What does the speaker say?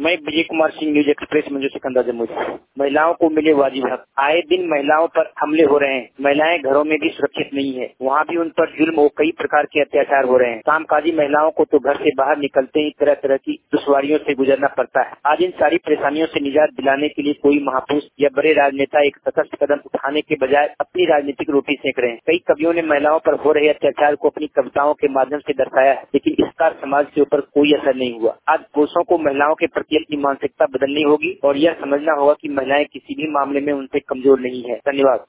मैं Vijay Kumar Singh, news express, Manju Sikandar, Jammu. महिलाओं को मिले वाजिब हक। आए दिन महिलाओं पर हमले हो रहे हैं। महिलाएं घरों में भी सुरक्षित नहीं है, वहाँ भी उन पर जुल्म और कई प्रकार के अत्याचार हो रहे हैं। कामकाजी महिलाओं को तो घर से बाहर निकलते ही तरह तरह की दुश्वारियों से गुजरना पड़ता है। आज इन सारी परेशानियों से निजात दिलाने के लिए कोई महापुरुष या बड़े राजनेता एक सशक्त कदम उठाने के बजाय अपनी राजनीतिक रोटी सेक रहे हैं। कई कवियों ने महिलाओं पर हो रहे अत्याचार को अपनी कविताओं के माध्यम से दर्शाया है, लेकिन इसका समाज के ऊपर कोई असर नहीं हुआ। आज पुरुषों को महिलाओं के प्रति अपनी मानसिकता बदलनी होगी और यह समझना होगा कि महिलाएं किसी भी मामले में उनसे कमजोर नहीं है। धन्यवाद।